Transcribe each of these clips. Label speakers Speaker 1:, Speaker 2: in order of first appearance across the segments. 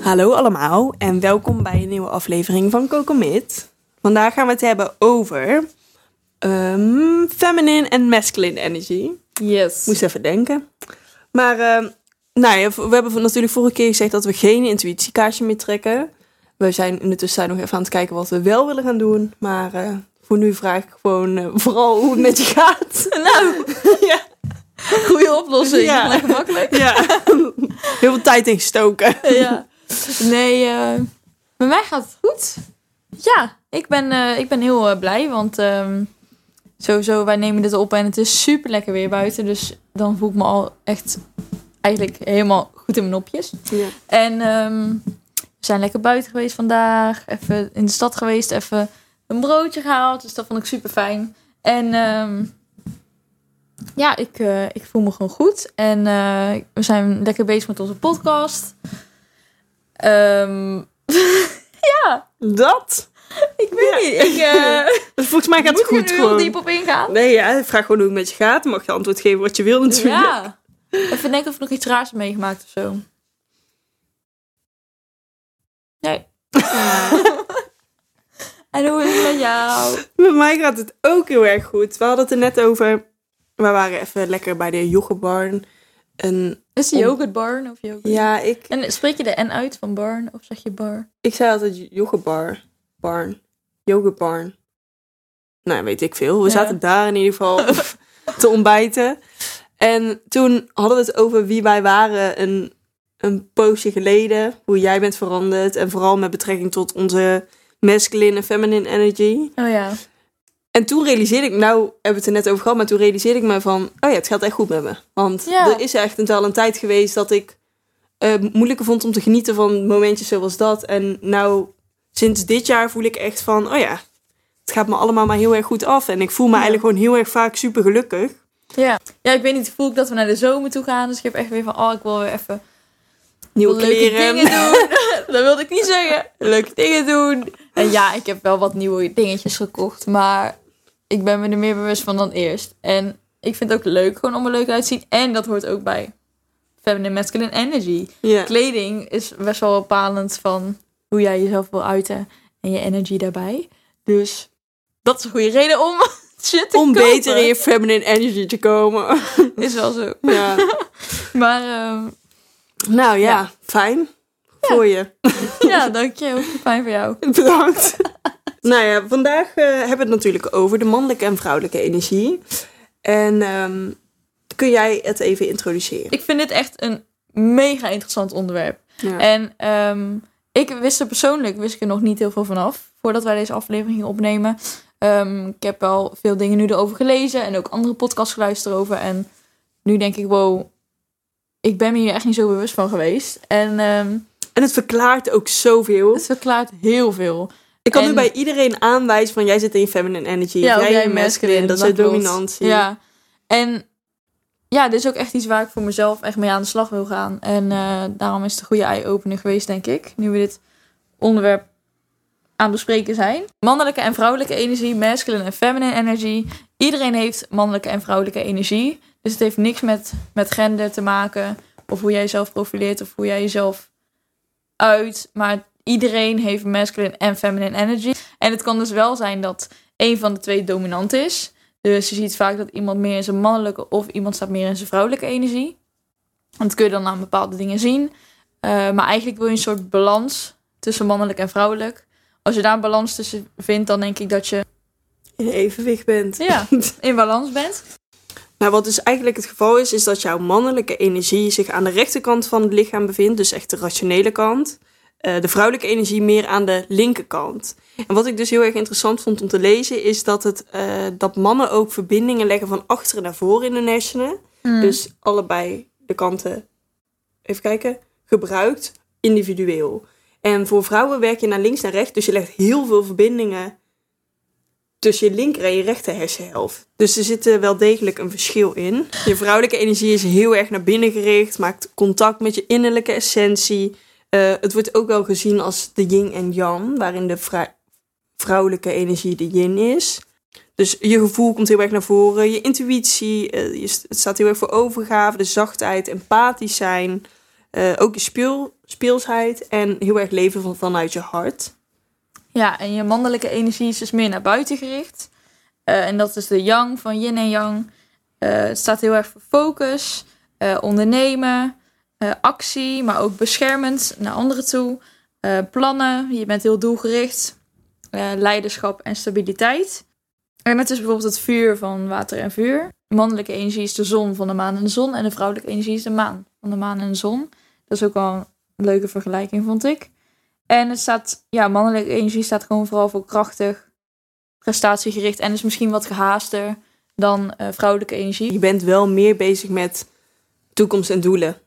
Speaker 1: Hallo allemaal en welkom bij een nieuwe aflevering van Cocommit. Vandaag gaan we het hebben over feminine en masculine energy.
Speaker 2: Yes.
Speaker 1: Moest even denken. Maar we hebben natuurlijk vorige keer gezegd dat we geen intuïtiekaartje meer trekken. We zijn in de tussentijd nog even aan het kijken wat we wel willen gaan doen. Maar voor nu vraag ik gewoon vooral hoe het met je gaat.
Speaker 2: Nou,
Speaker 1: Ja.
Speaker 2: goede oplossing.
Speaker 1: Ja.
Speaker 2: Lekker makkelijk.
Speaker 1: Ja, heel veel tijd in gestoken.
Speaker 2: Ja. Nee, met mij gaat het goed. Ja, ik ben heel blij, want sowieso, wij nemen dit op en het is super lekker weer buiten. Dus dan voel ik me al echt eigenlijk helemaal goed in mijn nopjes.
Speaker 1: Ja.
Speaker 2: En we zijn lekker buiten geweest vandaag. Even in de stad geweest, even een broodje gehaald. Dus dat vond ik super fijn. En ja, ik voel me gewoon goed. En we zijn lekker bezig met onze podcast. Ja,
Speaker 1: Dat?
Speaker 2: ik weet niet.
Speaker 1: Volgens mij gaat het
Speaker 2: Moet
Speaker 1: goed
Speaker 2: ik er nu
Speaker 1: gewoon.
Speaker 2: heel diep op ingaan?
Speaker 1: Nee, ja, vraag gewoon hoe het met je gaat. Dan mag je antwoord geven wat je wil natuurlijk.
Speaker 2: Ja. Even denken of ik nog iets raars heb meegemaakt of zo. Nee. En hoe is het met jou?
Speaker 1: Met mij gaat het ook heel erg goed. We hadden het er net over. We waren even lekker bij de yoghurtbarn. En
Speaker 2: Is het yoghurtbarn of yoghurt?
Speaker 1: ja,
Speaker 2: En spreek je de N uit van barn of zeg je bar?
Speaker 1: ik zei altijd yoghurtbar. Barn. Yoghurtbarn. Nou, weet ik veel. We
Speaker 2: Ja.
Speaker 1: zaten daar in ieder geval te ontbijten. En toen hadden we het over wie wij waren een poosje geleden. Hoe jij bent veranderd. En vooral met betrekking tot onze masculine en feminine energy.
Speaker 2: Oh ja.
Speaker 1: En toen realiseerde ik, nou hebben we het er net over gehad, maar toen realiseerde ik me van, oh ja, het gaat echt goed met me. Want
Speaker 2: Ja.
Speaker 1: er is echt wel een tijd geweest dat ik moeilijker vond om te genieten van momentjes zoals dat. En nou, sinds dit jaar voel ik echt van, oh ja, het gaat me allemaal maar heel erg goed af. En ik voel me eigenlijk gewoon heel erg vaak super gelukkig.
Speaker 2: Ja. Ja, ik weet niet, voel ik dat we naar de zomer toe gaan. Dus ik heb echt weer van, ik wil weer even
Speaker 1: Nieuwe
Speaker 2: leuke
Speaker 1: kleren.
Speaker 2: dingen doen. Dat wilde ik niet zeggen. Leuke dingen doen. En ja, ik heb wel wat nieuwe dingetjes gekocht. Maar ik ben me er meer bewust van dan eerst. En ik vind het ook leuk gewoon om er leuk uit te zien. En dat hoort ook bij feminine masculine energy.
Speaker 1: Ja.
Speaker 2: Kleding is best wel bepalend van hoe jij jezelf wil uiten. En je energy daarbij. Dus dat is een goede reden om shit te
Speaker 1: Om
Speaker 2: kopen.
Speaker 1: beter in je feminine energy te komen.
Speaker 2: Is wel zo.
Speaker 1: Ja.
Speaker 2: Maar
Speaker 1: Nou ja,
Speaker 2: Ja.
Speaker 1: fijn. Voor je.
Speaker 2: ja, dank je. Ook fijn voor jou.
Speaker 1: Bedankt. Nou ja, vandaag hebben we het natuurlijk over de mannelijke en vrouwelijke energie. En kun jij het even introduceren?
Speaker 2: Ik vind dit echt een mega interessant onderwerp.
Speaker 1: Ja.
Speaker 2: En ik wist er nog niet heel veel vanaf. Voordat wij deze aflevering gingen opnemen. Ik heb wel veel dingen nu erover gelezen. En ook andere podcasts geluisterd erover. En nu denk ik, wow, ik ben me hier echt niet zo bewust van geweest. En
Speaker 1: En het verklaart ook zoveel.
Speaker 2: het verklaart heel veel.
Speaker 1: Ik kan nu
Speaker 2: en-
Speaker 1: bij iedereen aanwijzen van jij zit in je feminine energy.
Speaker 2: Ja, of
Speaker 1: jij
Speaker 2: jij
Speaker 1: in masculine. Dat is de
Speaker 2: klopt.
Speaker 1: dominantie.
Speaker 2: Ja, en ja, dit is ook echt iets waar ik voor mezelf echt mee aan de slag wil gaan. En daarom is het een goede eye-opener geweest, denk ik. Nu we dit onderwerp aan het bespreken zijn. Mannelijke en vrouwelijke energie, masculine en feminine energy. Iedereen heeft mannelijke en vrouwelijke energie. Dus het heeft niks met gender te maken. Of hoe jij jezelf profileert of hoe jij jezelf uit. Maar iedereen heeft masculine en feminine energy. En het kan dus wel zijn dat een van de twee dominant is. Dus je ziet vaak dat iemand meer in zijn mannelijke of iemand staat meer in zijn vrouwelijke energie. En dat kun je dan aan bepaalde dingen zien. Maar eigenlijk wil je een soort balans tussen mannelijk en vrouwelijk. Als je daar een balans tussen vindt, dan denk ik dat je
Speaker 1: In evenwicht bent.
Speaker 2: in balans bent.
Speaker 1: Nou, wat dus eigenlijk het geval is dat jouw mannelijke energie zich aan de rechterkant van het lichaam bevindt. Dus echt de rationele kant. De vrouwelijke energie meer aan de linkerkant. En wat ik dus heel erg interessant vond om te lezen, is dat mannen ook verbindingen leggen van achteren naar voren in hun hersenen. Dus allebei de kanten, even kijken, gebruikt individueel. En voor vrouwen werk je naar links naar rechts. Dus je legt heel veel verbindingen tussen je linker en je rechter hersenhelft. Dus er zit wel degelijk een verschil in. Je vrouwelijke energie is heel erg naar binnen gericht. Maakt contact met je innerlijke essentie. Het wordt ook wel gezien als de yin en yang. Waarin de vrouwelijke energie de yin is. Dus je gevoel komt heel erg naar voren. Je intuïtie. Het staat heel erg voor overgave. De zachtheid. Empathisch zijn. Ook je speelsheid en heel erg leven vanuit je hart.
Speaker 2: Ja, en je mannelijke energie is dus meer naar buiten gericht. En dat is de yang van yin en yang. Het staat heel erg voor focus, ondernemen, actie, maar ook beschermend naar anderen toe. Plannen, je bent heel doelgericht. Leiderschap en stabiliteit. En het is bijvoorbeeld het vuur van water en vuur. De mannelijke energie is de zon van de maan en de zon. En de vrouwelijke energie is de maan van de maan en de zon. Dat is ook wel een leuke vergelijking, vond ik. En het staat, mannelijke energie staat gewoon vooral voor krachtig, prestatiegericht. En is misschien wat gehaaster dan vrouwelijke energie.
Speaker 1: Je bent wel meer bezig met toekomst en doelen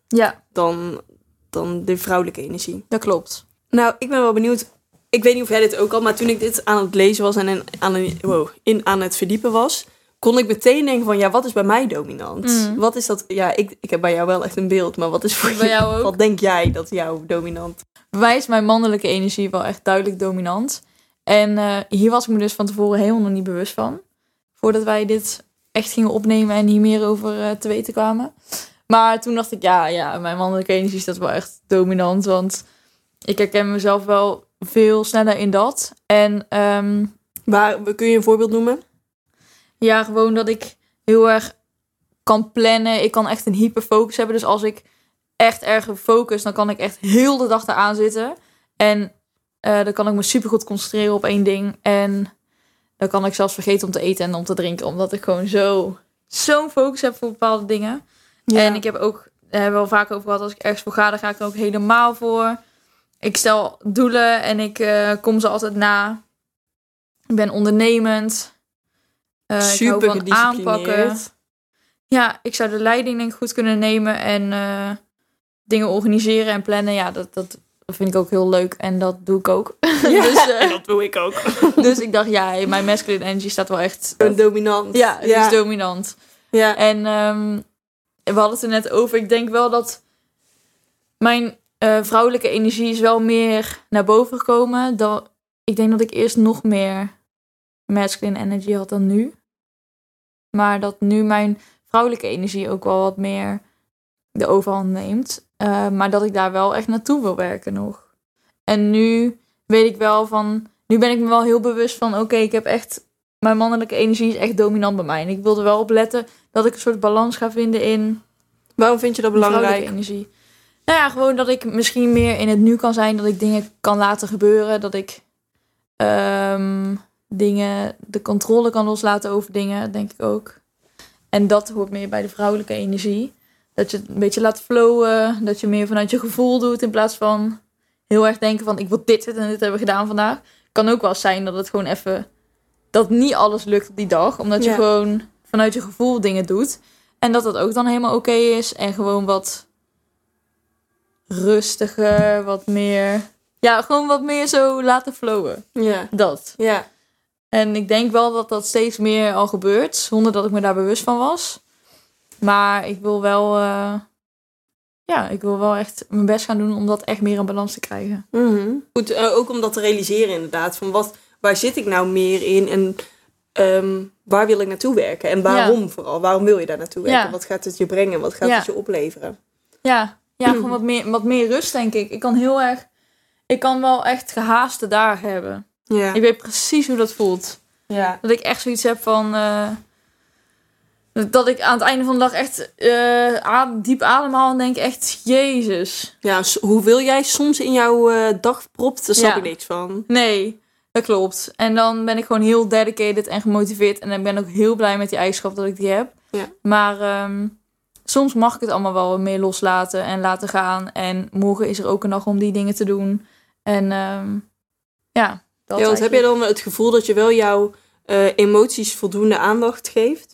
Speaker 1: dan de vrouwelijke energie.
Speaker 2: Dat klopt.
Speaker 1: Nou, ik ben wel benieuwd. Ik weet niet of jij dit ook al, maar toen ik dit aan het lezen was en aan het verdiepen was, kon ik meteen denken van, wat is bij mij dominant? Wat is dat? Ja, ik heb bij jou wel echt een beeld, maar wat is voor
Speaker 2: bij jou ook?
Speaker 1: Wat denk jij dat jou dominant?
Speaker 2: Bij mij is mijn mannelijke energie wel echt duidelijk dominant. En hier was ik me dus van tevoren helemaal nog niet bewust van. Voordat wij dit echt gingen opnemen en hier meer over te weten kwamen. Maar toen dacht ik, mijn mannelijke energie staat wel echt dominant. Want ik herken mezelf wel veel sneller in dat. En
Speaker 1: kun je een voorbeeld noemen?
Speaker 2: Ja, gewoon dat ik heel erg kan plannen. Ik kan echt een hyperfocus hebben. Dus als ik echt erg focus, dan kan ik echt heel de dag eraan zitten. En dan kan ik me supergoed concentreren op één ding. En dan kan ik zelfs vergeten om te eten en om te drinken. Omdat ik gewoon zo'n focus heb voor bepaalde dingen. Ja. En ik heb ook, daar hebben we wel vaak over gehad, als ik ergens voor ga, dan ga ik er ook helemaal voor. Ik stel doelen en ik kom ze altijd na. Ik ben ondernemend.
Speaker 1: Super
Speaker 2: ik hou van aanpakken. Ja, ik zou de leiding denk ik goed kunnen nemen en dingen organiseren en plannen. Ja, dat vind ik ook heel leuk en dat doe ik ook.
Speaker 1: Ja, dus, en dat doe ik ook.
Speaker 2: Dus ik dacht, mijn masculine energy staat wel echt
Speaker 1: dominant.
Speaker 2: Ja, het is dominant. Ja. En we hadden het er net over. Ik denk wel dat mijn vrouwelijke energie is wel meer naar boven gekomen. Ik denk dat ik eerst nog meer masculine energy had dan nu. Maar dat nu mijn vrouwelijke energie ook wel wat meer de overhand neemt. Maar dat ik daar wel echt naartoe wil werken nog. En nu weet ik wel van... Nu ben ik me wel heel bewust van... Oké, ik heb echt... Mijn mannelijke energie is echt dominant bij mij. En ik wil er wel op letten dat ik een soort balans ga vinden in...
Speaker 1: Waarom vind je dat belangrijk?
Speaker 2: Vrouwelijke energie. Nou ja, gewoon dat ik misschien meer in het nu kan zijn. Dat ik dingen kan laten gebeuren. Dat ik de controle kan loslaten over dingen, denk ik ook. En dat hoort meer bij de vrouwelijke energie. Dat je het een beetje laat flowen. Dat je meer vanuit je gevoel doet. In plaats van heel erg denken van... ik wil dit en dit hebben we gedaan vandaag. Kan ook wel zijn dat het gewoon even... dat niet alles lukt op die dag. Omdat je gewoon vanuit je gevoel dingen doet. En dat ook dan helemaal oké is. En gewoon wat rustiger. Wat meer... Ja, gewoon wat meer zo laten flowen.
Speaker 1: Ja.
Speaker 2: Dat.
Speaker 1: Ja.
Speaker 2: En ik denk wel dat dat steeds meer al gebeurt. Zonder dat ik me daar bewust van was. Maar ik wil wel... ik wil wel echt mijn best gaan doen om dat echt meer in balans te krijgen.
Speaker 1: Mm-hmm. Goed, ook om dat te realiseren inderdaad. Van waar zit ik nou meer in? En waar wil ik naartoe werken? En waarom vooral? Waarom wil je daar naartoe werken? Ja. Wat gaat het je brengen? Wat gaat het je opleveren?
Speaker 2: Ja, gewoon wat meer rust, denk ik. Ik kan wel echt gehaaste dagen hebben. Ja. Ik weet precies hoe dat voelt. Ja. Dat ik echt zoiets heb van... dat ik aan het einde van de dag echt diep ademhaal en denk echt... Jezus.
Speaker 1: Ja, hoeveel jij soms in jouw dag propt, daar snap ik niks van.
Speaker 2: Nee, dat klopt. En dan ben ik gewoon heel dedicated en gemotiveerd. En dan ben ik ook heel blij met die eigenschap dat ik die heb. Ja. Maar soms mag ik het allemaal wel meer loslaten en laten gaan. En morgen is er ook een dag om die dingen te doen. En
Speaker 1: want heb je dan het gevoel dat je wel jouw emoties voldoende aandacht geeft?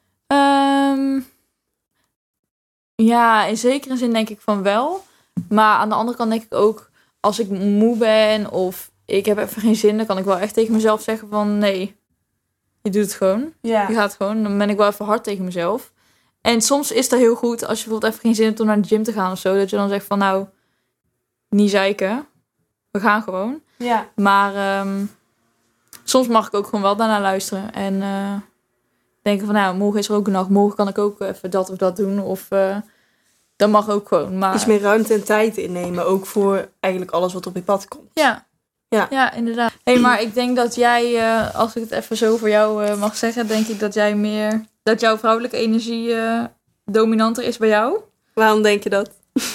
Speaker 2: Ja, in zekere zin denk ik van wel. Maar aan de andere kant denk ik ook... als ik moe ben of ik heb even geen zin... dan kan ik wel echt tegen mezelf zeggen van... nee, je doet het gewoon. Ja. Je gaat gewoon. Dan ben ik wel even hard tegen mezelf. En soms is dat heel goed als je bijvoorbeeld even geen zin hebt om naar de gym te gaan of zo. Dat je dan zegt van nou, niet zeiken. We gaan gewoon. Ja. Maar soms mag ik ook gewoon wel daarna luisteren. En denken van nou, morgen is er ook een dag. Morgen kan ik ook even dat of dat doen. Of dat mag ook gewoon. Maar...
Speaker 1: iets meer ruimte en tijd innemen. Ook voor eigenlijk alles wat op je pad komt.
Speaker 2: Ja, inderdaad. Hey, maar ik denk dat jij, als ik het even zo voor jou mag zeggen, denk ik dat jij meer, dat jouw vrouwelijke energie dominanter is bij jou.
Speaker 1: Waarom denk je dat?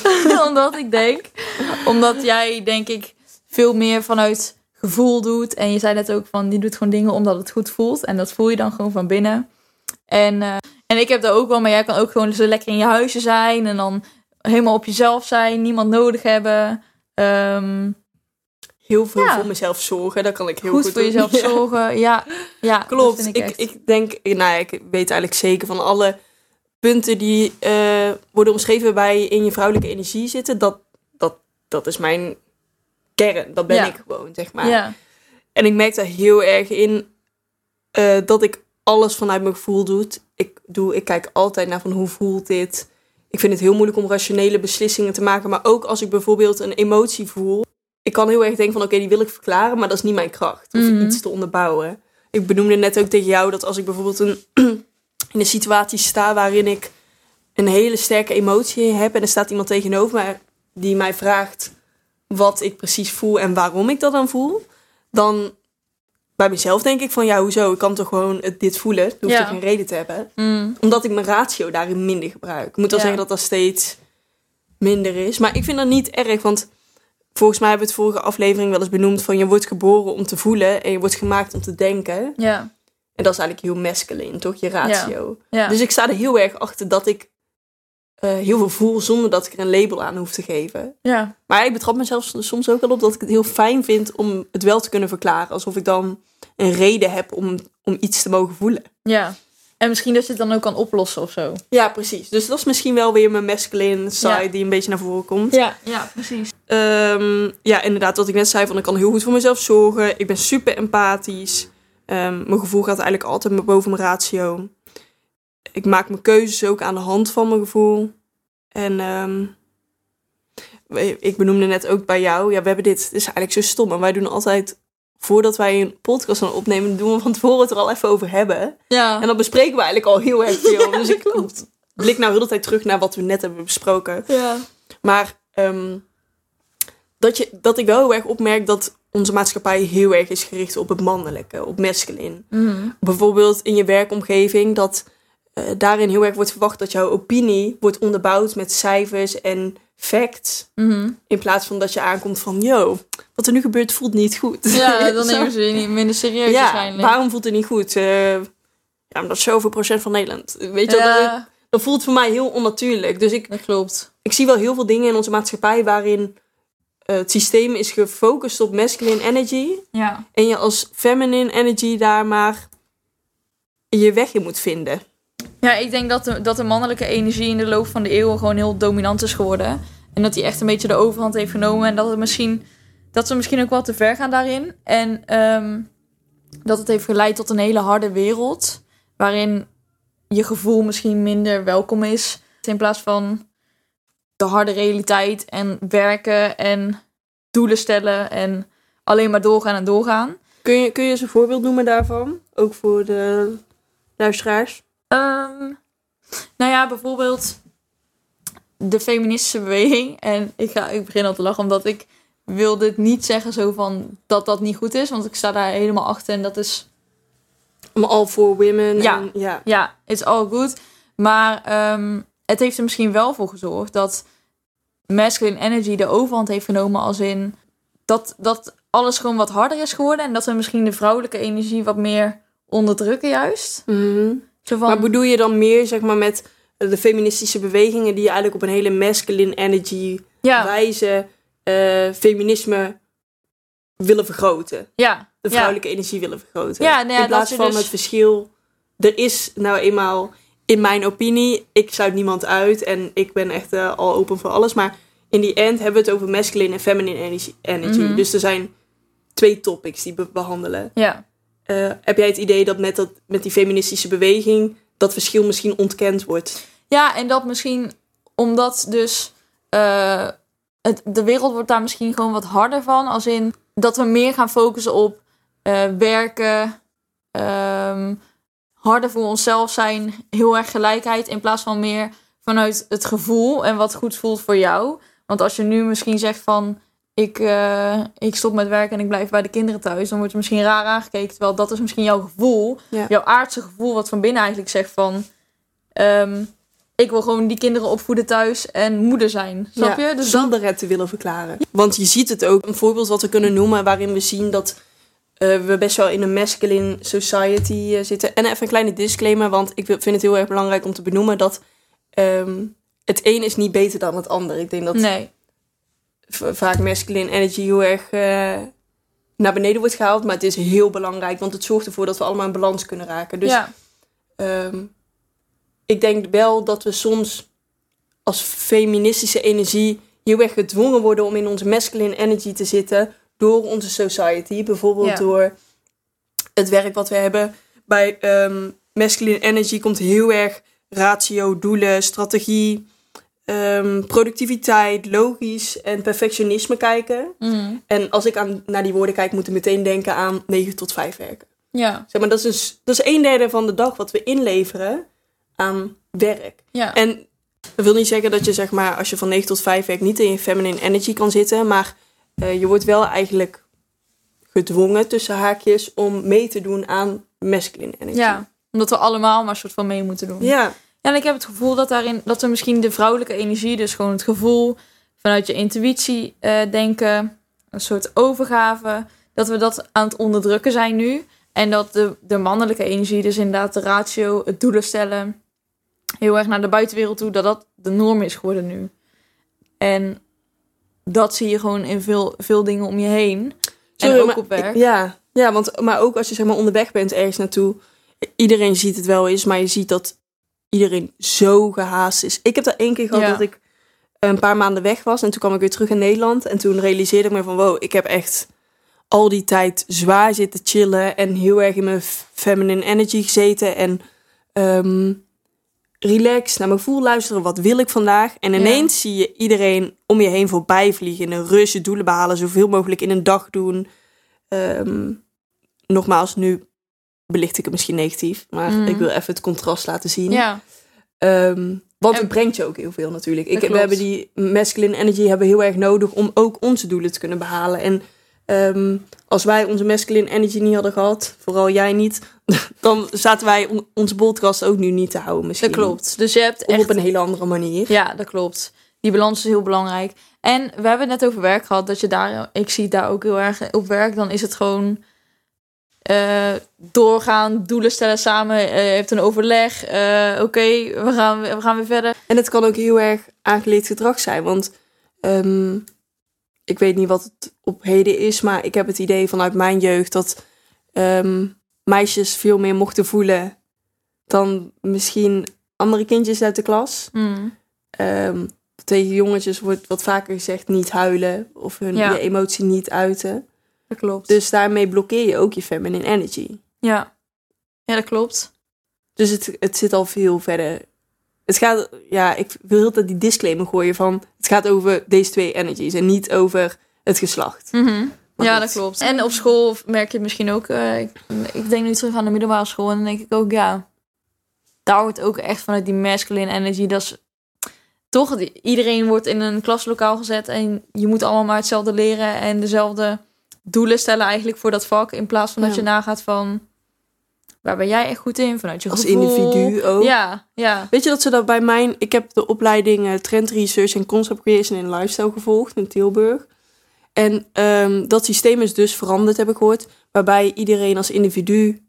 Speaker 2: Omdat jij, denk ik, veel meer vanuit gevoel doet. En je zei net ook van, die doet gewoon dingen omdat het goed voelt. En dat voel je dan gewoon van binnen. En ik heb dat ook wel, maar jij kan ook gewoon zo lekker in je huisje zijn. En dan helemaal op jezelf zijn, niemand nodig hebben.
Speaker 1: Heel veel voor mezelf zorgen, dat kan ik heel goed
Speaker 2: voor
Speaker 1: doen.
Speaker 2: jezelf zorgen, ja.
Speaker 1: Klopt, ik denk, ik weet eigenlijk zeker van alle punten die worden omschreven bij in je vrouwelijke energie zitten, dat is mijn kern, dat ben ik gewoon, zeg maar.
Speaker 2: Ja.
Speaker 1: En ik merk daar heel erg in dat ik alles vanuit mijn gevoel doe. Ik kijk altijd naar van hoe voelt dit. Ik vind het heel moeilijk om rationele beslissingen te maken, maar ook als ik bijvoorbeeld een emotie voel, ik kan heel erg denken van oké, die wil ik verklaren, maar dat is niet mijn kracht. Of iets te onderbouwen. Ik benoemde net ook tegen jou dat als ik bijvoorbeeld in een situatie sta waarin ik een hele sterke emotie heb en er staat iemand tegenover mij die mij vraagt wat ik precies voel en waarom ik dat dan voel, dan bij mezelf denk ik van ja, hoezo? Ik kan toch gewoon dit voelen? Ik hoef toch geen reden te hebben? Omdat ik mijn ratio daarin minder gebruik. Ik moet wel zeggen dat dat steeds minder is. Maar ik vind dat niet erg, want volgens mij hebben we het vorige aflevering wel eens benoemd van je wordt geboren om te voelen en je wordt gemaakt om te denken.
Speaker 2: Ja.
Speaker 1: En dat is eigenlijk heel masculine, toch? Je ratio.
Speaker 2: Ja.
Speaker 1: Dus ik sta er heel erg achter dat ik heel veel voel zonder dat ik er een label aan hoef te geven.
Speaker 2: Ja.
Speaker 1: Maar ik betrap mezelf soms ook wel op dat ik het heel fijn vind om het wel te kunnen verklaren. Alsof ik dan een reden heb om iets te mogen voelen.
Speaker 2: Ja. En misschien dat je het dan ook kan oplossen of zo.
Speaker 1: Ja, precies. Dus dat is misschien wel weer mijn masculine side die een beetje naar voren komt.
Speaker 2: Ja, precies.
Speaker 1: Ja, inderdaad, wat ik net zei, van ik kan heel goed voor mezelf zorgen. Ik ben super empathisch. Mijn gevoel gaat eigenlijk altijd boven mijn ratio. Ik maak mijn keuzes ook aan de hand van mijn gevoel. En ik benoemde net ook bij jou, ja, we hebben dit is eigenlijk zo stom. En wij doen altijd, voordat wij een podcast gaan opnemen, doen we van tevoren het er al even over hebben.
Speaker 2: Ja.
Speaker 1: En dan bespreken we eigenlijk al heel erg veel. Dus ik blik nou heel de tijd terug naar wat we net hebben besproken.
Speaker 2: Ja.
Speaker 1: Maar dat ik wel heel erg opmerk dat onze maatschappij heel erg is gericht op het mannelijke, op masculine. Bijvoorbeeld in je werkomgeving, dat daarin heel erg wordt verwacht dat jouw opinie wordt onderbouwd met cijfers en facts. In plaats van dat je aankomt van, yo, wat er nu gebeurt voelt niet goed.
Speaker 2: Ja, dan nemen ze je niet minder serieus waarschijnlijk.
Speaker 1: Waarom voelt het niet goed? Ja, omdat zoveel procent van Nederland. Weet je wel, dat voelt voor mij heel onnatuurlijk. Dus
Speaker 2: dat klopt.
Speaker 1: Ik zie wel heel veel dingen in onze maatschappij waarin het systeem is gefocust op masculine energy.
Speaker 2: Ja.
Speaker 1: En je als feminine energy daar maar je weg in moet vinden.
Speaker 2: Ja, ik denk dat de mannelijke energie in de loop van de eeuwen gewoon heel dominant is geworden. En dat die echt een beetje de overhand heeft genomen. En dat ze misschien ook wel te ver gaan daarin. En dat het heeft geleid tot een hele harde wereld. Waarin je gevoel misschien minder welkom is. In plaats van de harde realiteit en werken en doelen stellen. En alleen maar doorgaan en doorgaan.
Speaker 1: Kun je eens een voorbeeld noemen daarvan? Ook voor de luisteraars.
Speaker 2: Nou ja, bijvoorbeeld de feministische beweging. En ik begin al te lachen, omdat ik wil dit niet zeggen zo van dat niet goed is. Want ik sta daar helemaal achter en dat is...
Speaker 1: All for women.
Speaker 2: Ja, it's all good. Maar het heeft er misschien wel voor gezorgd dat masculine energy de overhand heeft genomen. Als in dat alles gewoon wat harder is geworden. En dat we misschien de vrouwelijke energie wat meer onderdrukken juist. Zo van...
Speaker 1: Maar bedoel je dan meer, zeg maar, met de feministische bewegingen die eigenlijk op een hele masculine energy wijze feminisme willen vergroten?
Speaker 2: Ja.
Speaker 1: De vrouwelijke energie willen vergroten.
Speaker 2: Ja, nou ja,
Speaker 1: in plaats van het verschil. Er is nou eenmaal, in mijn opinie, ik sluit niemand uit en ik ben echt al open voor alles. Maar in die end hebben we het over masculine en feminine energy. Dus er zijn 2 topics die we behandelen.
Speaker 2: Ja.
Speaker 1: Heb jij het idee dat met die feministische beweging dat verschil misschien ontkend wordt?
Speaker 2: Ja, en dat misschien omdat dus de wereld wordt daar misschien gewoon wat harder van. Als in dat we meer gaan focussen op werken, harder voor onszelf zijn, heel erg gelijkheid. In plaats van meer vanuit het gevoel en wat goed voelt voor jou. Want als je nu misschien zegt van... Ik stop met werk en ik blijf bij de kinderen thuis... dan wordt er misschien raar aangekeken. Terwijl dat is misschien jouw gevoel.
Speaker 1: Ja.
Speaker 2: Jouw aardse gevoel wat van binnen eigenlijk zegt van... ik wil gewoon die kinderen opvoeden thuis en moeder zijn. Snap je? Dus
Speaker 1: zonder het te willen verklaren. Want je ziet het ook. Een voorbeeld wat we kunnen noemen... waarin we zien dat we best wel in een masculine society zitten. En even een kleine disclaimer... want ik vind het heel erg belangrijk om te benoemen... dat het een is niet beter dan het ander. Ik denk dat...
Speaker 2: Nee.
Speaker 1: Vaak masculine energy heel erg naar beneden wordt gehaald. Maar het is heel belangrijk. Want het zorgt ervoor dat we allemaal in balans kunnen raken. Dus ik denk wel dat we soms als feministische energie... heel erg gedwongen worden om in onze masculine energy te zitten... door onze society. Bijvoorbeeld door het werk wat we hebben. Bij masculine energy komt heel erg ratio, doelen, strategie... productiviteit, logisch en perfectionisme kijken. En als ik naar die woorden kijk, moet ik meteen denken aan 9 tot 5 werken.
Speaker 2: Ja.
Speaker 1: Zeg maar, dat is 1/3 van de dag wat we inleveren aan werk.
Speaker 2: Ja.
Speaker 1: En dat wil niet zeggen dat je, zeg maar, als je van 9 tot 5 werkt, niet in je feminine energy kan zitten. Maar je wordt wel eigenlijk gedwongen, tussen haakjes, om mee te doen aan masculine energy.
Speaker 2: Ja, omdat we allemaal maar een soort van mee moeten doen.
Speaker 1: Ja.
Speaker 2: En ik heb het gevoel dat we misschien de vrouwelijke energie... dus gewoon het gevoel vanuit je intuïtie denken... een soort overgave... dat we dat aan het onderdrukken zijn nu. En dat de mannelijke energie, dus inderdaad de ratio... het doelen stellen, heel erg naar de buitenwereld toe... dat de norm is geworden nu. En dat zie je gewoon in veel dingen om je heen. En ook op werk.
Speaker 1: Maar ook als je, zeg maar, onderweg bent ergens naartoe... iedereen ziet het wel eens, maar je ziet dat... iedereen zo gehaast is. Ik heb dat 1 keer gehad dat ik een paar maanden weg was. En toen kwam ik weer terug in Nederland. En toen realiseerde ik me van... wow, ik heb echt al die tijd zwaar zitten chillen. En heel erg in mijn feminine energy gezeten. En relaxed naar mijn gevoel luisteren. Wat wil ik vandaag? En ineens zie je iedereen om je heen voorbij vliegen. In een rush, je doelen behalen. Zoveel mogelijk in een dag doen. Nogmaals, nu... belicht ik het misschien negatief. Maar ik wil even het contrast laten zien.
Speaker 2: Ja.
Speaker 1: Want het brengt je ook heel veel natuurlijk. We hebben die masculine energy hebben heel erg nodig... om ook onze doelen te kunnen behalen. En als wij onze masculine energy niet hadden gehad... vooral jij niet... dan zaten wij onze podcast ook nu niet te houden misschien.
Speaker 2: Dat klopt. Dus je hebt
Speaker 1: echt... op een hele andere manier.
Speaker 2: Ja, dat klopt. Die balans is heel belangrijk. En we hebben het net over werk gehad... dat je daar... ik zie het daar ook heel erg op werk. Dan is het gewoon... doorgaan, doelen stellen samen, je hebt een overleg, oké, we gaan weer verder.
Speaker 1: En het kan ook heel erg aangeleerd gedrag zijn, want ik weet niet wat het op heden is, maar ik heb het idee vanuit mijn jeugd dat meisjes veel meer mochten voelen dan misschien andere kindjes uit de klas. Tegen jongetjes wordt wat vaker gezegd niet huilen of je emotie niet uiten.
Speaker 2: Dat klopt.
Speaker 1: Dus daarmee blokkeer je ook je feminine energy.
Speaker 2: Ja, dat klopt.
Speaker 1: Dus het zit al veel verder. Het gaat, ik wil heel tijd die disclaimer gooien van... het gaat over deze 2 energies en niet over het geslacht.
Speaker 2: Ja, dat klopt. En op school merk je het misschien ook... ik denk nu terug aan de middelbare school en dan denk ik ook, daar wordt ook echt vanuit die masculine energy... dat is toch, iedereen wordt in een klaslokaal gezet... en je moet allemaal maar hetzelfde leren en dezelfde... doelen stellen eigenlijk voor dat vak... in plaats van dat je nagaat van... waar ben jij echt goed in? Vanuit je gevoel.
Speaker 1: Als individu ook.
Speaker 2: Ja.
Speaker 1: Weet je dat ze dat bij mij... Ik heb de opleiding Trend Research en Concept Creation in Lifestyle gevolgd in Tilburg. En dat systeem is dus veranderd, heb ik gehoord. Waarbij iedereen als individu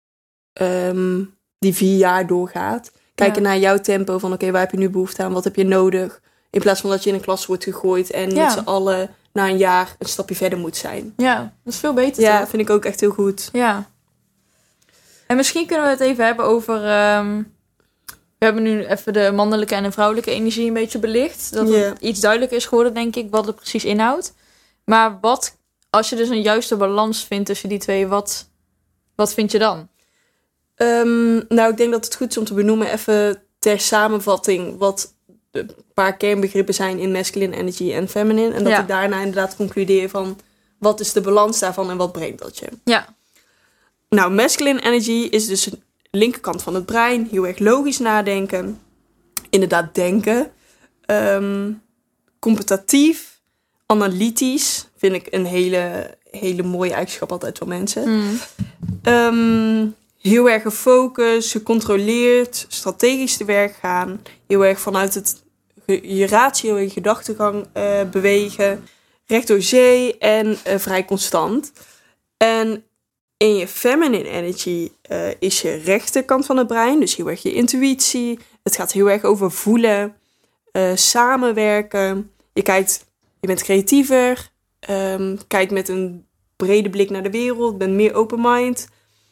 Speaker 1: die 4 jaar doorgaat. Kijken naar jouw tempo van oké, waar heb je nu behoefte aan? Wat heb je nodig? In plaats van dat je in een klas wordt gegooid en met z'n allen... na een jaar een stapje verder moet zijn.
Speaker 2: Ja, dat is veel beter.
Speaker 1: Ja,
Speaker 2: toch?
Speaker 1: vind ik ook echt heel goed.
Speaker 2: Ja. En misschien kunnen we het even hebben over... we hebben nu even de mannelijke en de vrouwelijke energie een beetje belicht. Dat het iets duidelijker is geworden, denk ik, wat het precies inhoudt. Maar wat, als je dus een juiste balans vindt tussen die twee, wat vind je dan?
Speaker 1: Nou, ik denk dat het goed is om te benoemen, even ter samenvatting, wat een paar kernbegrippen zijn in masculine energy en feminine. En dat ik daarna inderdaad concludeer van, wat is de balans daarvan en wat brengt dat je?
Speaker 2: Ja.
Speaker 1: Nou, masculine energy is dus de linkerkant van het brein, heel erg logisch nadenken. inderdaad denken. Competitief, analytisch vind ik een hele mooie eigenschap altijd van mensen. Heel erg gefocust, gecontroleerd, strategisch te werk gaan. Heel erg vanuit je ratio en je gedachtegang bewegen. Recht door zee en vrij constant. En in je feminine energy is je rechterkant van het brein. Dus heel erg je intuïtie. Het gaat heel erg over voelen, samenwerken. Je bent creatiever. Kijkt met een brede blik naar de wereld. Bent meer open mind.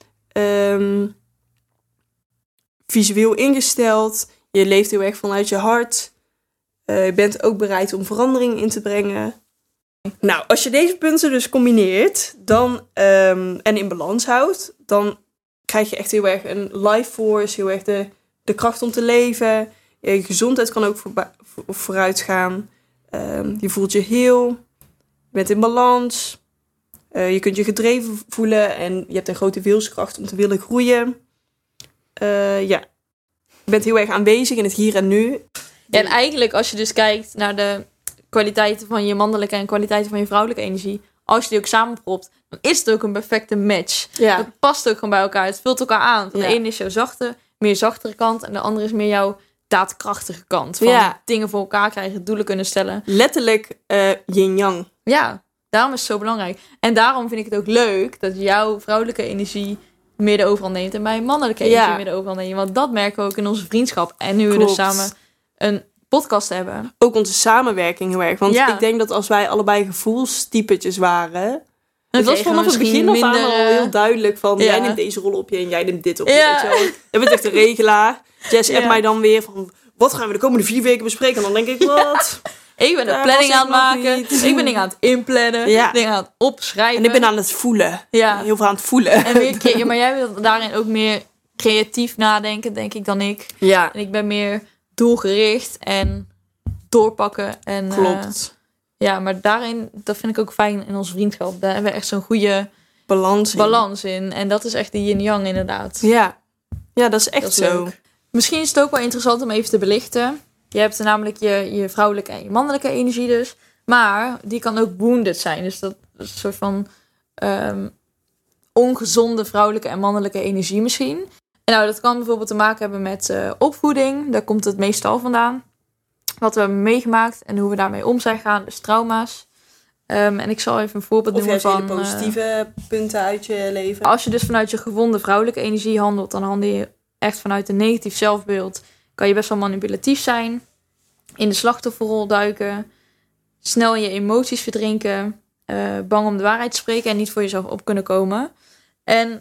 Speaker 1: Visueel ingesteld. Je leeft heel erg vanuit je hart. Je bent ook bereid om verandering in te brengen. Nou, als je deze punten dus combineert en in balans houdt, dan krijg je echt heel erg een life force, heel erg de kracht om te leven. Je gezondheid kan ook vooruit gaan. Je voelt je heel. Je bent in balans. Je kunt je gedreven voelen en je hebt een grote wilskracht om te willen groeien. Je bent heel erg aanwezig in het hier en nu.
Speaker 2: Ja, en eigenlijk als je dus kijkt naar de kwaliteiten van je mannelijke en kwaliteiten van je vrouwelijke energie, als je die ook samenpropt, dan is het ook een perfecte match.
Speaker 1: Ja.
Speaker 2: Het past ook gewoon bij elkaar. Het vult elkaar aan. De ene is jouw meer zachtere kant en de andere is meer jouw daadkrachtige kant. Van dingen voor elkaar krijgen, doelen kunnen stellen.
Speaker 1: Letterlijk yin-yang.
Speaker 2: Ja, daarom is het zo belangrijk. En daarom vind ik het ook leuk dat jouw vrouwelijke energie meer de overhand neemt en mijn mannelijke energie meer de overhand neemt. Want dat merken we ook in onze vriendschap. En nu we dus samen een podcast hebben.
Speaker 1: Ook onze samenwerking heel erg. Want ik denk dat als wij allebei gevoelstypetjes waren, het was vanaf het begin af aan al heel duidelijk van jij neemt deze rol op je en jij neemt dit op je.
Speaker 2: Ja.
Speaker 1: Weet je wel. Je bent echt een regelaar. Jess appt mij dan weer van wat gaan we de komende 4 weken bespreken? En dan denk ik, wat?
Speaker 2: Ik ben de planning aan het maken. Ik ben dingen aan het inplannen. Dingen aan het opschrijven.
Speaker 1: En ik ben aan het voelen.
Speaker 2: Ja.
Speaker 1: Heel veel aan het voelen.
Speaker 2: En maar jij wilt daarin ook meer creatief nadenken, denk ik, dan ik.
Speaker 1: Ja.
Speaker 2: En ik ben meer doelgericht en doorpakken. En,
Speaker 1: klopt.
Speaker 2: Maar daarin, dat vind ik ook fijn in onze vriendschap. Daar hebben we echt zo'n goede balans in. En dat is echt de yin-yang inderdaad.
Speaker 1: Ja, dat is echt zo.
Speaker 2: Leuk. Misschien is het ook wel interessant om even te belichten. Je hebt namelijk je vrouwelijke en je mannelijke energie dus. Maar die kan ook wounded zijn. Dus dat is een soort van ongezonde vrouwelijke en mannelijke energie misschien. En nou, dat kan bijvoorbeeld te maken hebben met opvoeding. Daar komt het meestal vandaan. Wat we hebben meegemaakt en hoe we daarmee om zijn gegaan. Dus trauma's. En ik zal even een voorbeeld noemen van
Speaker 1: hele positieve punten uit je leven.
Speaker 2: Als je dus vanuit je gewonde vrouwelijke energie handelt, dan handel je echt vanuit een negatief zelfbeeld. Kan je best wel manipulatief zijn. In de slachtofferrol duiken. Snel in je emoties verdrinken. Bang om de waarheid te spreken en niet voor jezelf op kunnen komen. En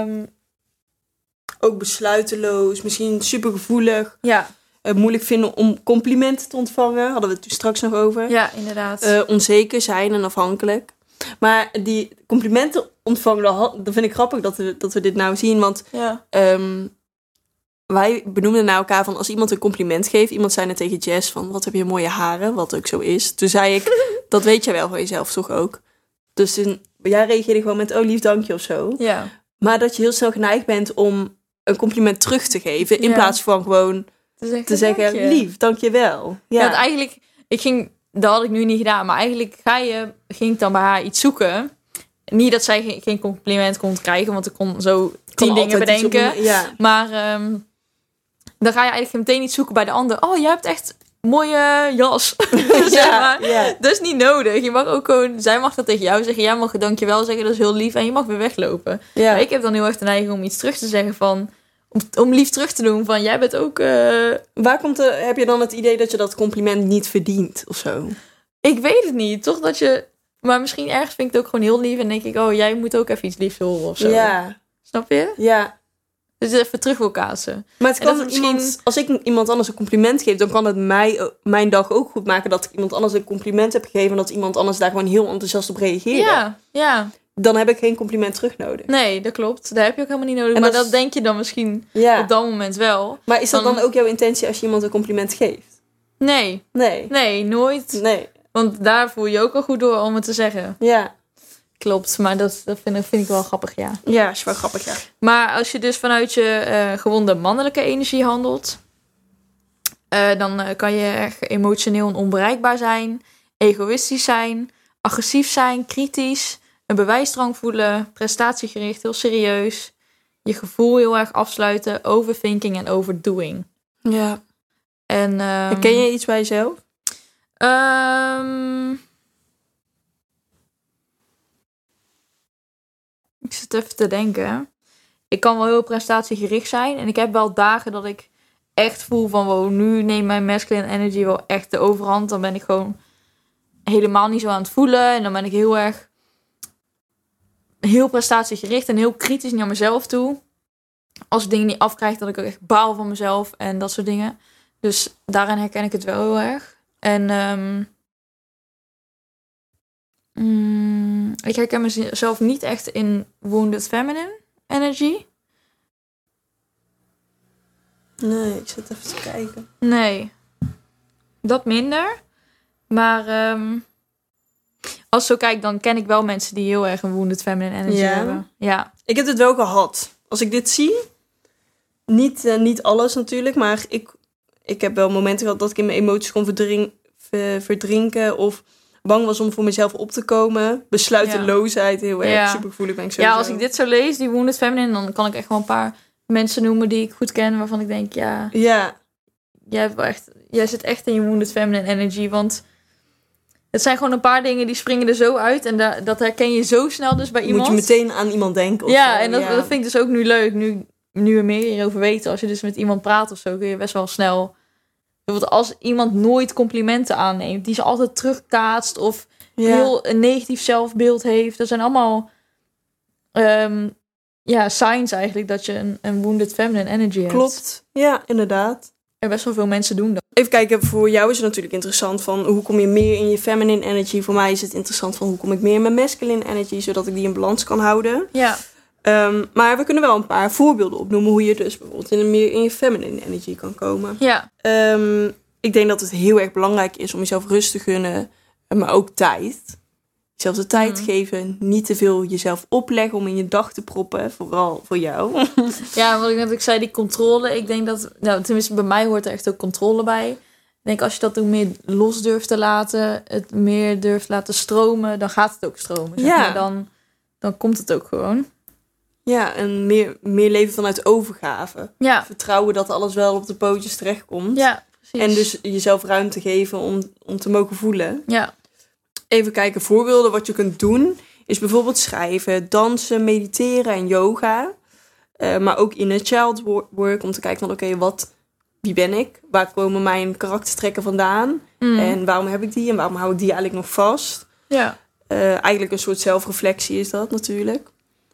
Speaker 1: ook besluiteloos, misschien supergevoelig.
Speaker 2: Ja.
Speaker 1: Moeilijk vinden om complimenten te ontvangen. Hadden we het toen straks nog over.
Speaker 2: Ja, inderdaad.
Speaker 1: Onzeker zijn en afhankelijk. Maar die complimenten ontvangen, dat vind ik grappig dat we dit nou zien. Want wij benoemden naar elkaar van als iemand een compliment geeft. Iemand zei net tegen Jess van wat heb je mooie haren. Wat ook zo is. Toen zei ik, dat weet jij wel van jezelf toch ook. Dus jij reageerde gewoon met lief dank je of zo.
Speaker 2: Ja.
Speaker 1: Maar dat je heel snel geneigd bent om een compliment terug te geven. In plaats van gewoon te zeggen lief, dank je wel. Ja,
Speaker 2: want eigenlijk, dat had ik nu niet gedaan. Maar eigenlijk ging ik dan bij haar iets zoeken. Niet dat zij geen compliment kon krijgen. Want ik kon zo 10 dingen bedenken. Maar dan ga je eigenlijk meteen iets zoeken bij de ander. Oh, jij hebt echt een mooie jas. Zeg maar. Dat is niet nodig. Je mag ook gewoon, zij mag dat tegen jou zeggen. Jij mag dankjewel zeggen, dat is heel lief. En je mag weer weglopen. Ja. Maar ik heb dan heel erg de neiging om iets terug te zeggen van, om lief terug te doen van, jij bent ook...
Speaker 1: Waar heb je dan het idee dat je dat compliment niet verdient of zo?
Speaker 2: Ik weet het niet. Toch dat je... Maar misschien ergens vind ik het ook gewoon heel lief. En denk ik, oh, jij moet ook even iets liefs horen of zo.
Speaker 1: Ja.
Speaker 2: Snap je?
Speaker 1: Ja.
Speaker 2: Dus even terug wil kaatsen.
Speaker 1: Maar het kan als ik iemand anders een compliment geef, dan kan het mijn dag ook goed maken dat ik iemand anders een compliment heb gegeven en dat iemand anders daar gewoon heel enthousiast op reageert.
Speaker 2: Ja.
Speaker 1: Dan heb ik geen compliment terug nodig.
Speaker 2: Nee, dat klopt. Daar heb je ook helemaal niet nodig. En maar dat denk je dan misschien op dat moment wel.
Speaker 1: Maar is dat dan ook jouw intentie als je iemand een compliment geeft?
Speaker 2: Nee, nooit.
Speaker 1: Nee.
Speaker 2: Want daar voel je ook al goed door om het te zeggen.
Speaker 1: Ja.
Speaker 2: Klopt, maar dat vind ik wel grappig, ja.
Speaker 1: Ja, is wel grappig, ja.
Speaker 2: Maar als je dus vanuit je gewonde mannelijke energie handelt, Dan kan je echt emotioneel en onbereikbaar zijn, egoïstisch zijn, agressief zijn, kritisch, een bewijsdrang voelen, prestatiegericht, heel serieus, je gevoel heel erg afsluiten, overthinking en overdoing.
Speaker 1: Ja.
Speaker 2: En
Speaker 1: Herken je iets bij jezelf?
Speaker 2: Ik zit even te denken. Ik kan wel heel prestatiegericht zijn. En ik heb wel dagen dat ik echt voel van... wow, nu neemt mijn masculine energy wel echt de overhand. Dan ben ik gewoon helemaal niet zo aan het voelen. En dan ben ik heel prestatiegericht en heel kritisch naar mezelf toe. Als ik dingen niet afkrijg, dat ik ook echt baal van mezelf en dat soort dingen. Dus daarin herken ik het wel heel erg. En ik herken mezelf niet echt in wounded feminine energy.
Speaker 1: Nee, ik zit even te kijken.
Speaker 2: Nee, dat minder. Maar als ik zo kijk, dan ken ik wel mensen die heel erg een wounded feminine energy hebben. Ja.
Speaker 1: Ik heb het wel gehad. Als ik dit zie, niet alles natuurlijk, maar ik heb wel momenten gehad dat ik in mijn emoties kon verdrinken of bang was om voor mezelf op te komen. Besluiteloosheid, heel erg supergevoelig ben ik sowieso.
Speaker 2: Ja, als ik dit zo lees, die wounded feminine, dan kan ik echt wel een paar mensen noemen die ik goed ken, waarvan ik denk, ja. Jij zit echt in je wounded feminine energy, want het zijn gewoon een paar dingen die springen er zo uit en dat herken je zo snel dus bij iemand.
Speaker 1: Moet je meteen aan iemand denken.
Speaker 2: En dat vind ik dus ook nu leuk, nu we meer hierover weten. Als je dus met iemand praat of zo, kun je best wel snel... Bijvoorbeeld als iemand nooit complimenten aanneemt, die ze altijd terugkaatst of heel een negatief zelfbeeld heeft. Dat zijn allemaal signs eigenlijk dat je een wounded feminine energy hebt.
Speaker 1: Klopt, ja, inderdaad.
Speaker 2: En best wel veel mensen doen dat.
Speaker 1: Even kijken, voor jou is het natuurlijk interessant van hoe kom je meer in je feminine energy. Voor mij is het interessant van hoe kom ik meer in mijn masculine energy, zodat ik die in balans kan houden.
Speaker 2: Ja.
Speaker 1: Maar we kunnen wel een paar voorbeelden opnoemen hoe je dus bijvoorbeeld meer in je feminine energy kan komen.
Speaker 2: Ja.
Speaker 1: Ik denk dat het heel erg belangrijk is om jezelf rust te gunnen, maar ook tijd. Jezelf de tijd geven, niet te veel jezelf opleggen om in je dag te proppen, vooral voor jou.
Speaker 2: Ja, wat ik net ook zei, die controle. Ik denk dat, tenminste bij mij hoort er echt ook controle bij. Ik denk als je dat ook meer los durft te laten, het meer durft laten stromen, dan gaat het ook stromen. Zeg maar. Dan komt het ook gewoon.
Speaker 1: Ja, en meer leven vanuit overgave.
Speaker 2: Ja.
Speaker 1: Vertrouwen dat alles wel op de pootjes terechtkomt.
Speaker 2: Ja, precies.
Speaker 1: En dus jezelf ruimte geven om te mogen voelen.
Speaker 2: Ja.
Speaker 1: Even kijken, voorbeelden wat je kunt doen is bijvoorbeeld schrijven, dansen, mediteren en yoga. Maar ook inner child work om te kijken van wie ben ik? Waar komen mijn karaktertrekken vandaan? En waarom heb ik die? En waarom hou ik die eigenlijk nog vast?
Speaker 2: Ja.
Speaker 1: Eigenlijk een soort zelfreflectie is dat natuurlijk.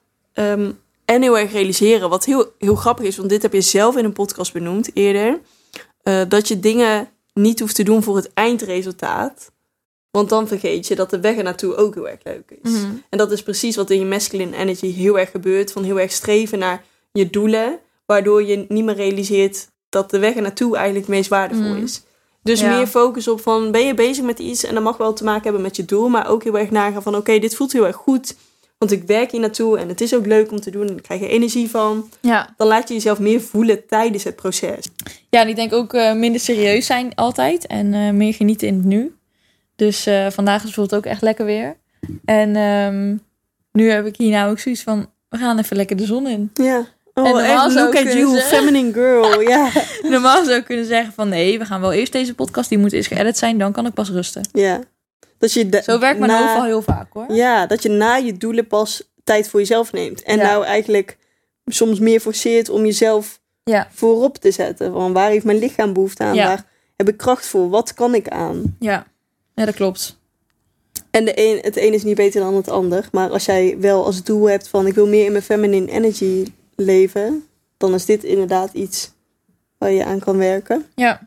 Speaker 1: En heel erg realiseren, wat heel, heel grappig is, want dit heb je zelf in een podcast benoemd eerder. Dat je dingen niet hoeft te doen voor het eindresultaat. Want dan vergeet je dat de weg er naartoe ook heel erg leuk is. Mm-hmm. En dat is precies wat in je masculine energy heel erg gebeurt. Van heel erg streven naar je doelen. Waardoor je niet meer realiseert dat de weg er naartoe eigenlijk het meest waardevol is. Dus meer focus op van, ben je bezig met iets? En dat mag wel te maken hebben met je doel. Maar ook heel erg nagaan van, dit voelt heel erg goed. Want ik werk hier naartoe en het is ook leuk om te doen. En daar krijg je energie van. Ja. Dan laat je jezelf meer voelen tijdens het proces.
Speaker 2: Ja, en ik denk ook minder serieus zijn altijd. En meer genieten in het nu. Dus vandaag is bijvoorbeeld ook echt lekker weer. En nu heb ik hier nou ook zoiets van, we gaan even lekker de zon in.
Speaker 1: Ja. Oh, echt, look at you, feminine girl. Ja.
Speaker 2: Normaal zou ik kunnen zeggen van, nee, we gaan wel eerst deze podcast, die moet eerst geëdit zijn, dan kan ik pas rusten.
Speaker 1: Ja. Dat je
Speaker 2: zo werkt mijn hoofd al heel vaak, hoor.
Speaker 1: Ja, dat je na je doelen pas tijd voor jezelf neemt. En nou eigenlijk soms meer forceert om jezelf voorop te zetten. Van waar heeft mijn lichaam behoefte aan? Waar heb ik kracht voor? Wat kan ik aan?
Speaker 2: Ja, dat klopt.
Speaker 1: En het een is niet beter dan het ander. Maar als jij wel als doel hebt van, ik wil meer in mijn feminine energy leven, dan is dit inderdaad iets waar je aan kan werken.
Speaker 2: Ja.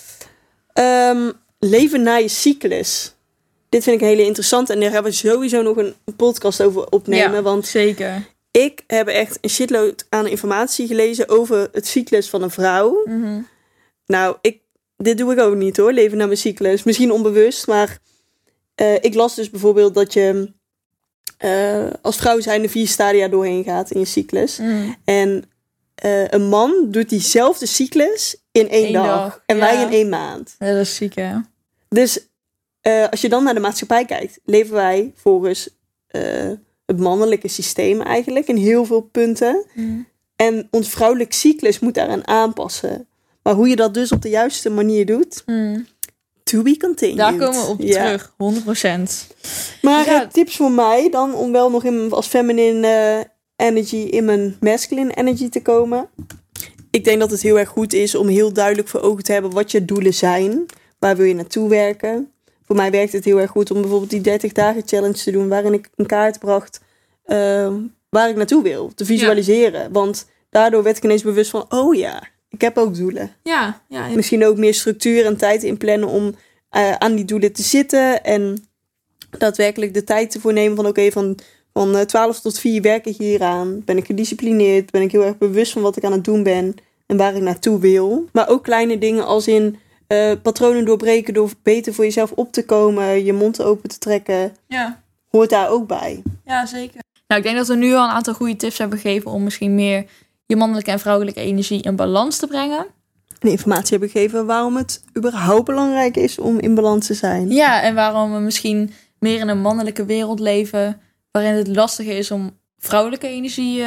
Speaker 1: Leven na je cyclus. Dit vind ik een hele interessant. En daar gaan we sowieso nog een podcast over opnemen.
Speaker 2: Ja,
Speaker 1: want
Speaker 2: zeker.
Speaker 1: Ik heb echt een shitload aan informatie gelezen over het cyclus van een vrouw.
Speaker 2: Mm-hmm.
Speaker 1: Nou, dit doe ik ook niet hoor. Leven naar mijn cyclus. Misschien onbewust. Maar ik las dus bijvoorbeeld dat je als vrouw zijnde 4 stadia doorheen gaat in je cyclus.
Speaker 2: Mm.
Speaker 1: En een man doet diezelfde cyclus in 1 dag. En wij in 1 maand.
Speaker 2: Ja, dat is ziek, hè?
Speaker 1: Dus als je dan naar de maatschappij kijkt, leven wij volgens het mannelijke systeem eigenlijk in heel veel punten. En ons vrouwelijk cyclus moet daaraan aanpassen. Maar hoe je dat dus op de juiste manier doet, to be continued.
Speaker 2: Daar komen we op terug, 100%.
Speaker 1: Maar tips voor mij dan om wel nog als feminine energy in mijn masculine energy te komen. Ik denk dat het heel erg goed is om heel duidelijk voor ogen te hebben wat je doelen zijn. Waar wil je naartoe werken? Voor mij werkt het heel erg goed om bijvoorbeeld die 30 dagen challenge te doen, waarin ik een kaart bracht waar ik naartoe wil, te visualiseren. Ja. Want daardoor werd ik ineens bewust van, oh ja, ik heb ook doelen.
Speaker 2: Ja.
Speaker 1: Misschien ook meer structuur en tijd inplannen om aan die doelen te zitten en daadwerkelijk de tijd ervoor nemen van oké, van 12 tot 4 werk ik hieraan. Ben ik gedisciplineerd? Ben ik heel erg bewust van wat ik aan het doen ben en waar ik naartoe wil? Maar ook kleine dingen als in patronen doorbreken door beter voor jezelf op te komen, je mond open te trekken. Ja. Hoort daar ook bij.
Speaker 2: Ja, zeker. Nou, ik denk dat we nu al een aantal goede tips hebben gegeven om misschien meer je mannelijke en vrouwelijke energie in balans te brengen.
Speaker 1: En informatie hebben gegeven waarom het überhaupt belangrijk is om in balans te zijn.
Speaker 2: Ja, en waarom we misschien meer in een mannelijke wereld leven, waarin het lastiger is om vrouwelijke energie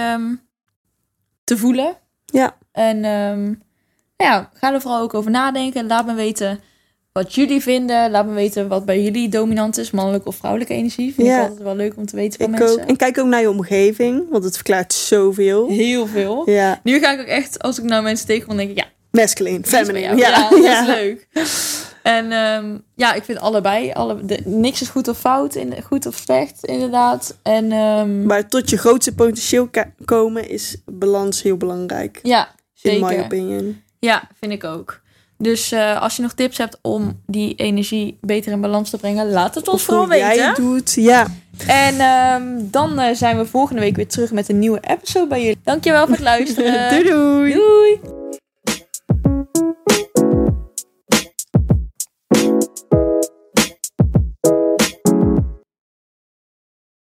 Speaker 2: te voelen.
Speaker 1: Ja.
Speaker 2: En ga er vooral ook over nadenken. Laat me weten wat jullie vinden. Laat me weten wat bij jullie dominant is, mannelijke of vrouwelijke energie. Vind ik altijd wel leuk om te weten van mensen.
Speaker 1: Ook. En kijk ook naar je omgeving, want het verklaart zoveel.
Speaker 2: Heel veel. Ja. Nu ga ik ook echt, als ik naar mensen tegenkom, denk ik,
Speaker 1: masculine, feminine.
Speaker 2: Ja, dat is leuk. En ik vind allebei. Niks is goed of fout, goed of slecht, inderdaad. En,
Speaker 1: maar tot je grootste potentieel komen is balans heel belangrijk.
Speaker 2: Ja, zeker.
Speaker 1: In my opinion.
Speaker 2: Ja, vind ik ook. Dus als je nog tips hebt om die energie beter in balans te brengen, laat het ons vooral weten.
Speaker 1: Jij het doet, ja.
Speaker 2: En dan zijn we volgende week weer terug met een nieuwe episode bij jullie. Dankjewel voor het luisteren.
Speaker 1: Doei doei.
Speaker 2: Doei.